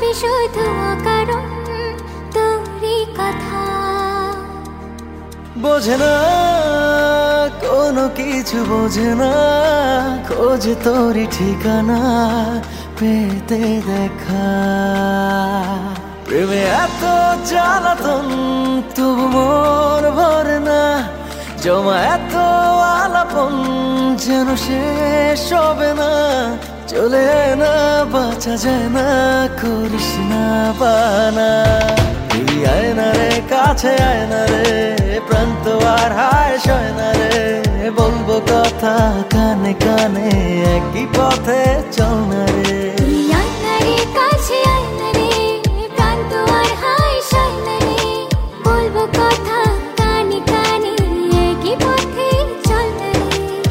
ভাবি শুধু অকারণ তোরই কথা। বোঝে না কোনো কিছু, বোঝে না খোঁজে তোরই ঠিকানা পেতে দেখা। প্রেমে এত জ্বালাতন তবু মন ভরে না, জমা এত আলাপন যেন শেষ হবে না। চলে আয় না, বাঁচা যায় না, করিস না বানা। তুই আয় না রে, কাছে আয় না রে, প্রাণ তো আর হায় সয় না রে। বলবো কথা কানে কানে, একই পথে চল না রে। তুই আয় না রে, কাছে আয় না রে, প্রাণ তো আর হায় সয় না রে। বলবো কথা কানে কানে, একই পথে চল না রে।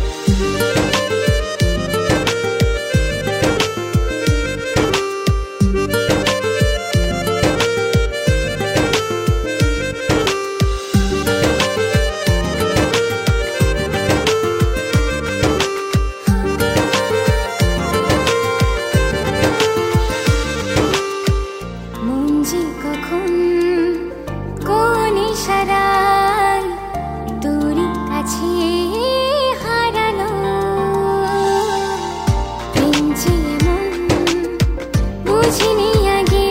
কখন কোন ইশারায় তোরই কাছে হারালো, প্রেম যে এমন বুঝিনি আগে,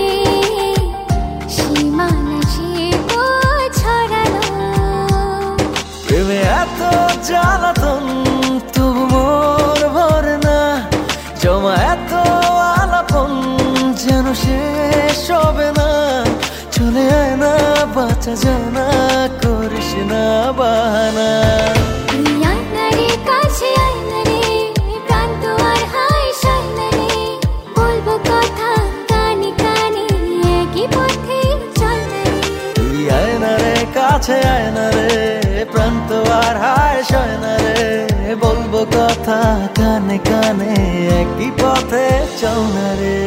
সীমানা সে ছড়ালো। প্রেমে এত জ্বালাতন তবু মন ভরে না, জমা এত আলাপন যেন শেষ হবে না। চলে আয় না, বাঁচা যায় না, করিস না বাহানা। তুই আয় না রে, কাছে আয় না রে, প্রাণ তো আর হায় সয় না রে। বলবো কথা কানে কানে, একই পথে চল না রে। তুই আয় না রে, কাছে আয় না রে, প্রাণ তো আর হায় সয় না রে। বলবো কথা কানে কানে, একই পথে চল না রে।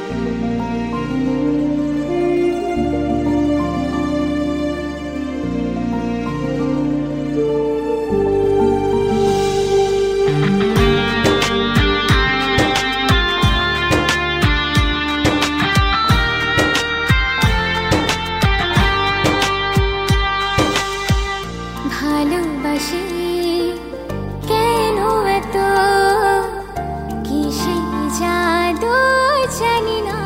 ভালোবাসি কেন এত, কিসে জাদু জানি না।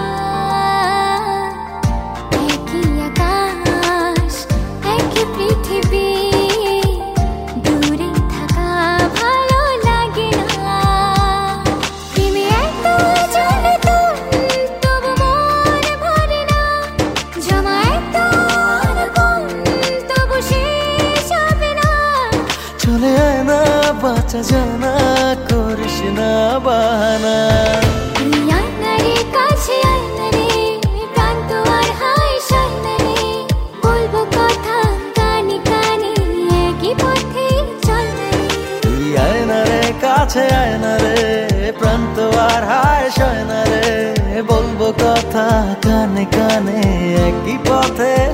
একই আকাশ একই পৃথিবী, দূরে থাকা ভালো লাগে না। প্রেমে এত জ্বালাতন তবু মন ভরে না, জমা এত আলাপন তবু শেষ হবে না। চলে আয় না, বাঁচা যায় না, করিস না বাহানা। তুই আয় না রে, কাছে আয় না রে, প্রাণ তো আর হায় সয় না রে। বলবো কথা কানে কানে, একই পথে চল না রে। তুই আয় না রে, কাছে আয় না রে, প্রাণ তো আর হায় সয় না রে। বলবো কথা কানে কানে, একই পথে